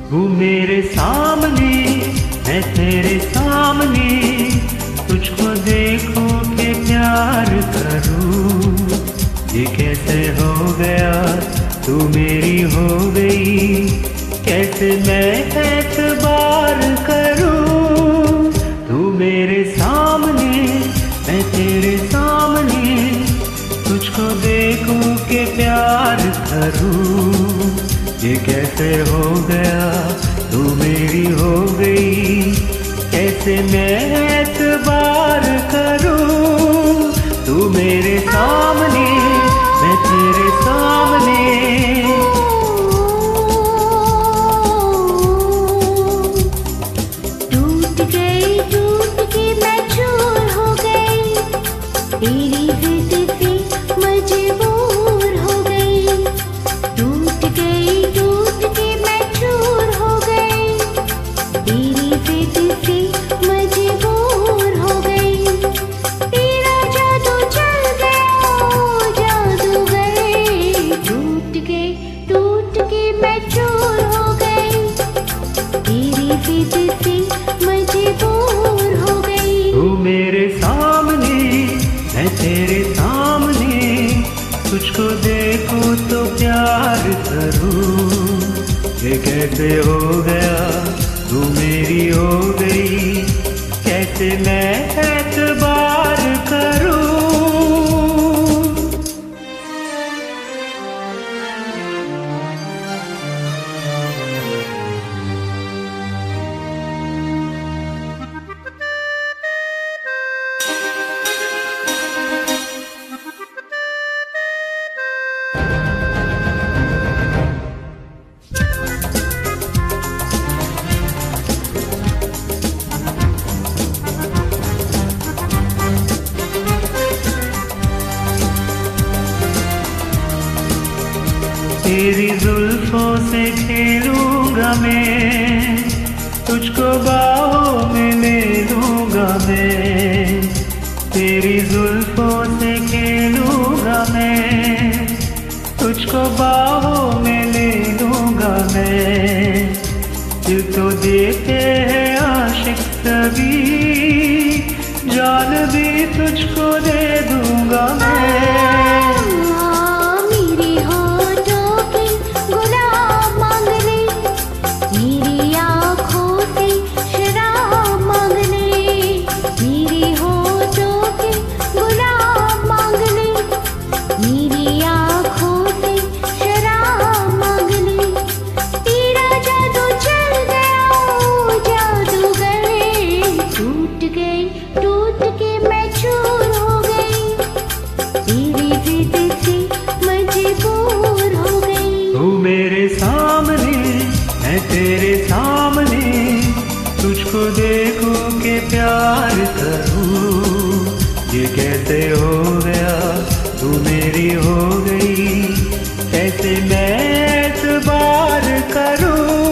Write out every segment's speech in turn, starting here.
तू मेरे सामने, मैं तेरे सामने, तुझको देखूं के प्यार करूं। ये कैसे हो गया, तू मेरी हो गई, कैसे मैं एतबार करूं। तू मेरे सामने, मैं तेरे सामने, तुझको देखूं के प्यार करूं। ये कैसे हो गया, तू मेरी हो गई, कैसे मैं एतबार करूं। तू मेरे सामने, मैं तेरे सामने। टूट के मैं चूर हो गई, तेरी जिद से मजबूर हो गई। टूट के मैं चूर हो गई, तेरी जिद से मजबूर हो गई। तेरा जादू चल गया, जादूगर। टूट के मैं चूर हो गई, तेरी जिद से मजबूर हो गई। तू मेरे सामने, मैं तेरे सामने, तुझको देखूं तो प्यार करूं। ये कैसे हो गया, तू मेरी हो गई, कैसे मैं एतबार करूं। तेरी जुल्फों से खेलूंगा मैं, तुझको बाहों में ले लूंगा मैं। तेरी जुल्फों से खेलूंगा मैं, तुझको बाहों में ले लूंगा मैं। दिल तो देते हैं आशिक सभी, जान भी तुझको दे दूंगा मैं। टूट के मैं चूर हो गई, तेरी जिद से मजबूर हो गई। तू मेरे सामने, मैं तेरे सामने, तुझको देखूं के प्यार करूं। ये कैसे हो गया, तू मेरी हो गई, कैसे मैं एतबार करूं।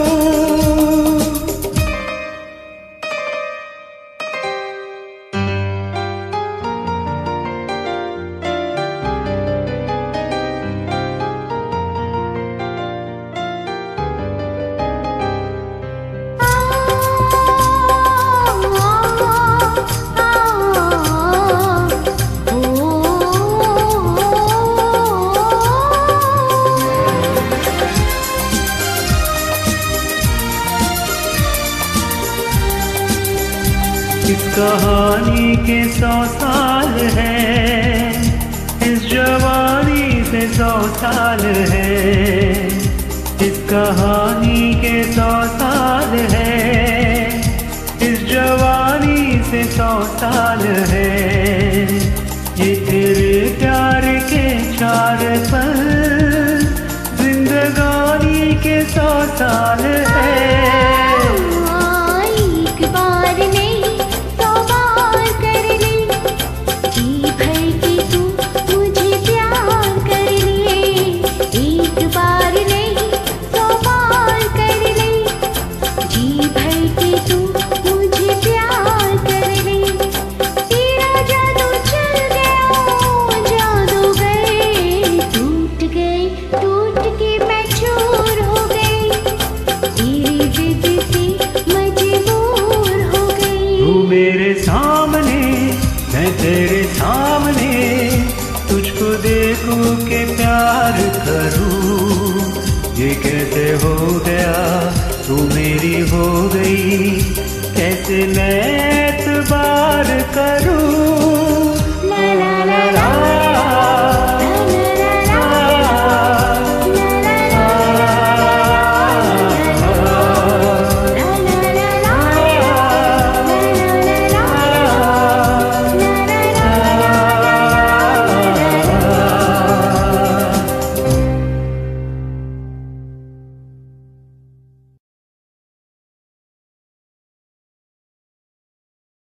इस कहानी के 100 साल है, इस जवानी से 100 साल है। इस कहानी के 100 साल है, इस जवानी से 100 साल है। ये तेरे प्यार के 4 पल, जिंदगानी के 100 साल है। एक बार नहीं 100 बार कर ले, एतबार करूं, ये कैसे हो गया तू मेरी हो गई, कैसे मैं एतबार करूं।